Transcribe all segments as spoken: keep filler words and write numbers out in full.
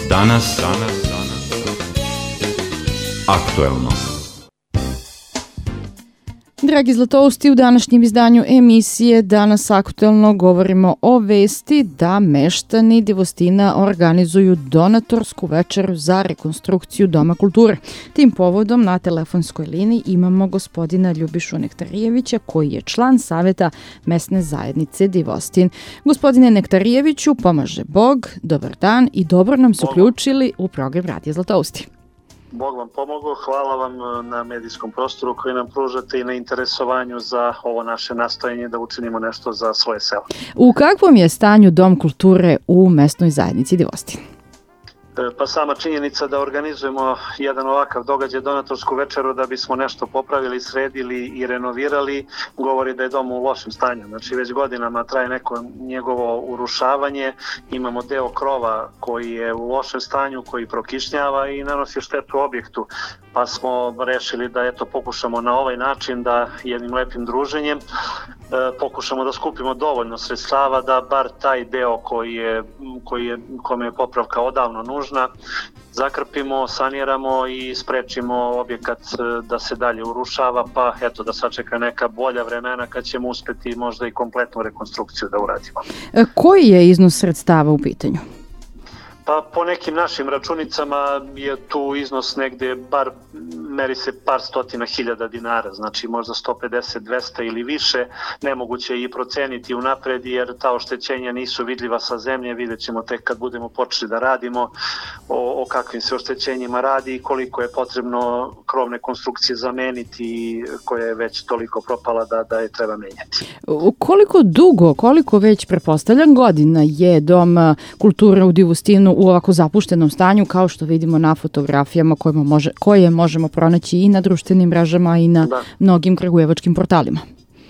Danas, danas, aktuelno. Dragi Zlatousti, u današnjem izdanju emisije Danas aktuelno govorimo o vesti da meštani Divostina organizuju donatorsku večeru za rekonstrukciju Doma kulture. Tim povodom na telefonskoj liniji imamo gospodina Ljubišu Nektarijevića koji je član saveta mesne zajednice Divostin. Gospodine Nektarijeviću, pomaže Bog, dobar dan i dobro nam se uključili u program Radija Zlatousti. Bog vam pomogao, hvala vam na medijskom prostoru koji nam pružate i na interesovanju za ovo naše nastojanje da učinimo nešto za svoje selo. U kakvom je stanju Dom kulture u mesnoj zajednici Divostin? Pa sama činjenica da organizujemo jedan ovakav događaj, donatorsku večeru, da bismo nešto popravili, sredili i renovirali, govori da je dom u lošem stanju. Znači već godinama traje neko njegovo urušavanje, imamo deo krova koji je u lošem stanju, koji prokišnjava i nanosi štetu objektu. Pa smo rešili da eto pokušamo na ovaj način da jednim lepim druženjem e, pokušamo da skupimo dovoljno sredstava da bar taj deo koji je, koji je, kome je popravka odavno nužna, zakrpimo, saniramo i sprečimo objekat da se dalje urušava, pa eto da sačeka neka bolja vremena kad ćemo uspeti možda i kompletnu rekonstrukciju da uradimo. E, koji je iznos sredstava u pitanju? Pa po nekim našim računicama je tu iznos negde, bar meri se par stotina hiljada dinara, znači možda sto pedeset dvesta ili više, nemoguće je i proceniti unapred jer ta oštećenja nisu vidljiva sa zemlje, vidjet ćemo tek kad budemo počeli da radimo o, o kakvim se oštećenjima radi i koliko je potrebno krovne konstrukcije zameniti koja je već toliko propala da, da je treba menjati. Koliko dugo, koliko već pretpostavljam godina je Dom kulture u Divostinu u ovako zapuštenom stanju, kao što vidimo na fotografijama koje, može, koje možemo pronaći i na društvenim mrežama i na da. mnogim kragujevačkim portalima?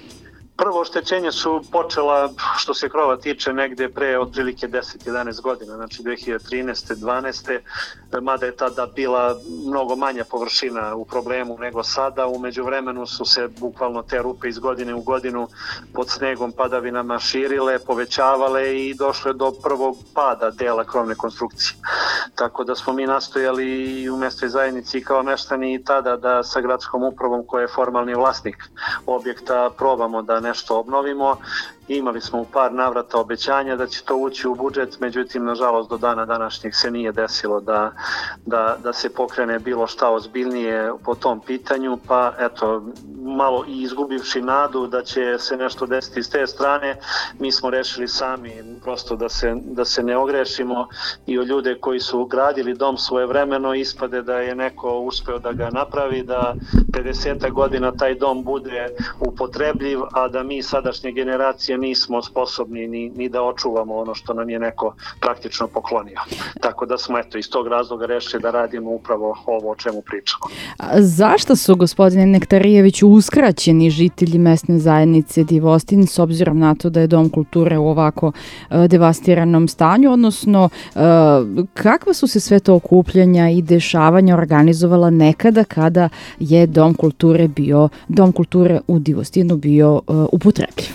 Prvo oštećenje su počela, što se krova tiče, negde pre otprilike deset do jedanaest godina, znači dve hiljade trinaeste dvanaeste mada je tada bila mnogo manja površina u problemu nego sada. U međuvremenu su se bukvalno te rupe iz godine u godinu pod snegom, padavinama širile, povećavale i došle do prvog pada dela krovne konstrukcije. Tako da smo mi nastojali i u mesnoj zajednici kao meštani i tada da sa gradskom upravom koja je formalni vlasnik objekta probamo da nešto obnovimo. Imali smo u par navrata obećanja da će to ući u budžet, međutim, nažalost, do dana današnjeg se nije desilo da, da, da se pokrene bilo šta ozbiljnije po tom pitanju, pa eto, malo i izgubivši nadu da će se nešto desiti s te strane, mi smo rešili sami prosto da se, da se ne ogrešimo i od ljude koji su gradili dom svojevremeno ispade da je neko uspeo da ga napravi, da pedeset godina taj dom bude upotrebljiv, a da mi sadašnje generacije nismo sposobni ni, ni da očuvamo ono što nam je neko praktično poklonio. Tako da smo eto iz tog razloga rešili da radimo upravo ovo o čemu pričamo. A zašto su, gospodine Nektarijeviću, uskraćeni žitelji mesne zajednice Divostin s obzirom na to da je Dom kulture u ovako uh, devastiranom stanju, odnosno uh, kakva su se sve to okupljanja i dešavanja organizovala nekada kada je Dom kulture bio, Dom kulture u Divostinu bio uh, upotrebljiv?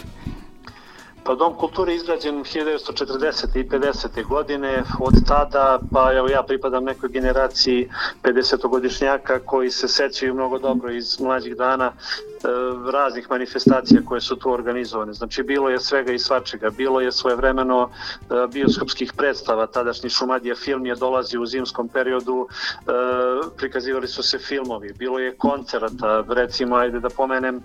Pa Dom kulture je izgrađen hiljadu devetsto četrdesete i pedesete godine, od tada, pa evo ja pripadam nekoj generaciji pedesetogodišnjaka koji se sećaju mnogo dobro iz mlađih dana raznih manifestacija koje su tu organizovane. Znači bilo je svega i svačega, bilo je svojevremeno bioskopskih predstava, tadašnji Šumadija film je dolazio u zimskom periodu, prikazivali su se filmovi, bilo je koncerata, recimo ajde da pomenem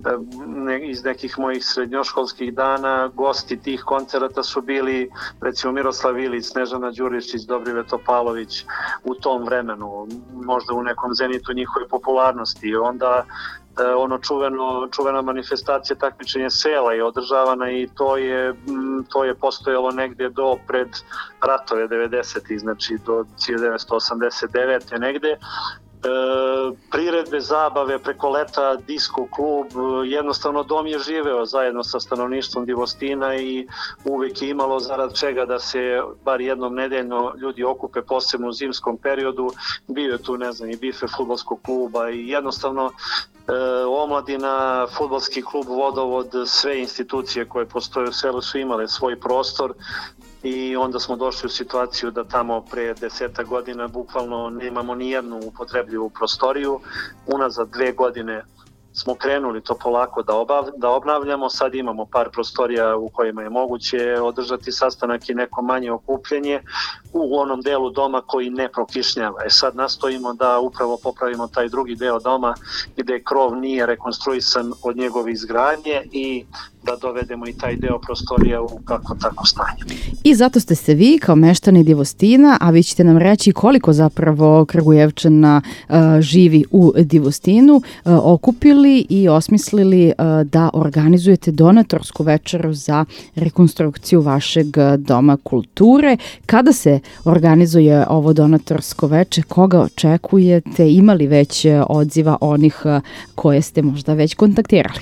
iz nekih mojih srednjoškolskih dana, gosti tih koncerata su bili recimo Miroslav Ilić, Snežana Đurišić, Dobrive Topalović u tom vremenu, možda u nekom zenitu njihove popularnosti. Onda ono čuveno, čuvena manifestacija takmičenja sela je održavana i to je, to je postojalo negde do pred ratove devedesetih, znači do hiljadu devetsto osamdeset devete negde. E, priredbe, zabave, preko leta, disko klub, jednostavno dom je živeo zajedno sa stanovništvom Divostina i uvijek je imalo zarad čega da se bar jednom nedeljno ljudi okupe, posebno u zimskom periodu. Bio je tu, ne znam, i bife fudbalskog kluba i jednostavno E, omladina, fudbalski klub, vodovod, sve institucije koje postoje u selu su imale svoj prostor i onda smo došli u situaciju da tamo pre deseta godina bukvalno nemamo ni jednu upotrebljivu prostoriju. Unazad dve godine smo krenuli to polako da, obav, da obnavljamo, sad imamo par prostorija u kojima je moguće održati sastanak i neko manje okupljenje u onom delu doma koji ne prokišnjava. E sad nastojimo da upravo popravimo taj drugi deo doma gde krov nije rekonstruisan od njegove izgradnje i da dovedemo i taj deo prostorija u kako tako stanje. I zato ste se vi kao meštani Divostina, a vi ćete nam reći koliko zapravo Kragujevčana uh, živi u Divostinu, uh, okupili i osmislili uh, da organizujete donatorsku večeru za rekonstrukciju vašeg doma kulture. Kada se organizuje ovo donatorsko veče, koga očekujete? Imali već odziva onih uh, koje ste možda već kontaktirali?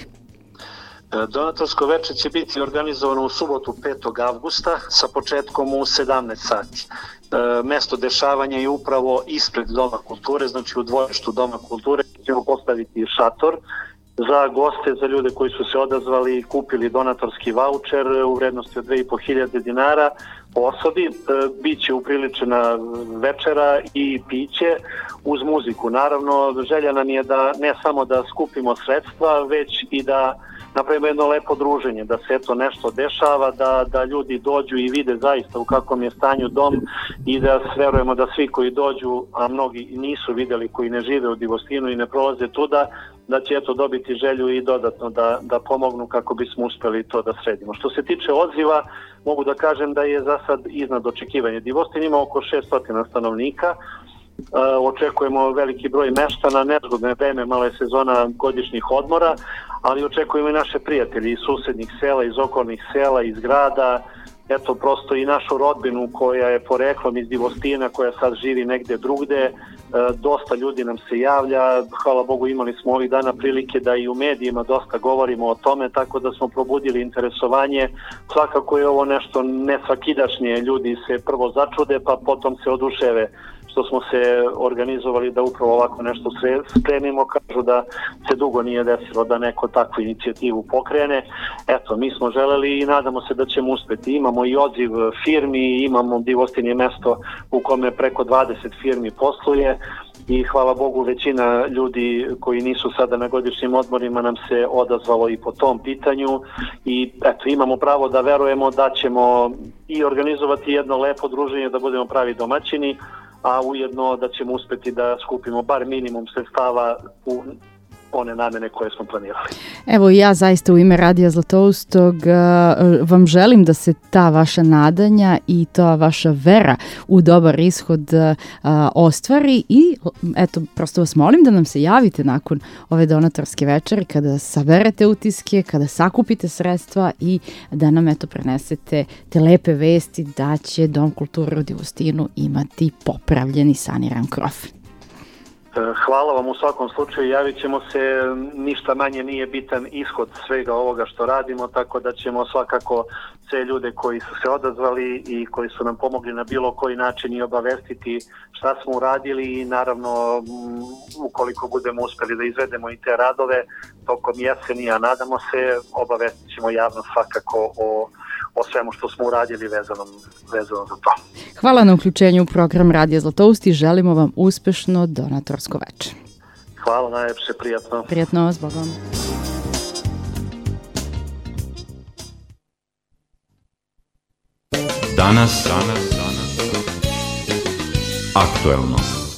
Donatorsko veče će biti organizovano u subotu petog avgusta sa početkom u sedamnaest sati. E, mesto dešavanja je upravo ispred Doma kulture, znači u dvorištu Doma kulture ćemo postaviti šator za goste, za ljude koji su se odazvali i kupili donatorski vaučer u vrednosti od dve i po hiljade dinara po osobi. E, biće upriličena večera i piće uz muziku. Naravno, želja nam je da ne samo da skupimo sredstva, već i da napravimo jedno lepo druženje, da se to nešto dešava, da, da ljudi dođu i vide zaista u kakvom je stanju dom i da verujemo da svi koji dođu, a mnogi nisu videli, koji ne žive u Divostinu i ne prolaze tuda, da će eto dobiti želju i dodatno da, da pomognu kako bismo uspeli to da sredimo. Što se tiče odziva, mogu da kažem da je za sad iznad očekivanja. Divostin ima oko šesto stanovnika, Uh, očekujemo veliki broj meštana, nezgodno je vreme, mala je sezona godišnjih odmora, ali očekujemo i naše prijatelje iz susednih sela, iz okolnih sela, iz grada, eto prosto i našu rodbinu koja je poreklom iz Divostina, koja sad živi negde drugde. Uh, dosta ljudi nam se javlja, hvala Bogu imali smo ovih dana prilike da i u medijima dosta govorimo o tome, tako da smo probudili interesovanje. Svakako je ovo nešto nesvakidašnje, ljudi se prvo začude pa potom se oduševe što smo se organizovali da upravo ovako nešto spremimo. Kažu da se dugo nije desilo da neko takvu inicijativu pokrene. Eto, mi smo želeli i nadamo se da ćemo uspeti. Imamo i odziv firmi, imamo Divostin je mesto u kome preko dvadeset firmi posluje i hvala Bogu većina ljudi koji nisu sada na godišnjim odmorima nam se odazvalo i po tom pitanju i eto, imamo pravo da verujemo da ćemo i organizovati jedno lepo druženje, da budemo pravi domaćini, a ujedno da ćemo uspeti da skupimo bar minimum sredstava u one namene koje smo planirali. Evo ja zaista u ime Radija Zlatoustog vam želim da se ta vaša nadanja i ta vaša vera u dobar ishod ostvari i eto, prosto vas molim da nam se javite nakon ove donatorske večeri kada saberete utiske, kada sakupite sredstva i da nam eto prenesete te lepe vesti da će Dom kulture u Divostinu imati popravljeni saniran krov. Hvala vam u svakom slučaju, javit ćemo se, ništa manje nije bitan ishod svega ovoga što radimo, tako da ćemo svakako sve ljude koji su se odazvali i koji su nam pomogli na bilo koji način i obavestiti šta smo uradili i naravno ukoliko budemo uspeli da izvedemo i te radove tokom jeseni, a nadamo se, obavestit ćemo javno svakako o o svemu što smo uradili vezano, vezano za to. Hvala na uključenju u program Radija Zlatoust i želimo vam uspešno donatorsko veče. Hvala, najlepše, prijatno. Prijatno, s Bogom. Danas, danas, danas, aktuelno.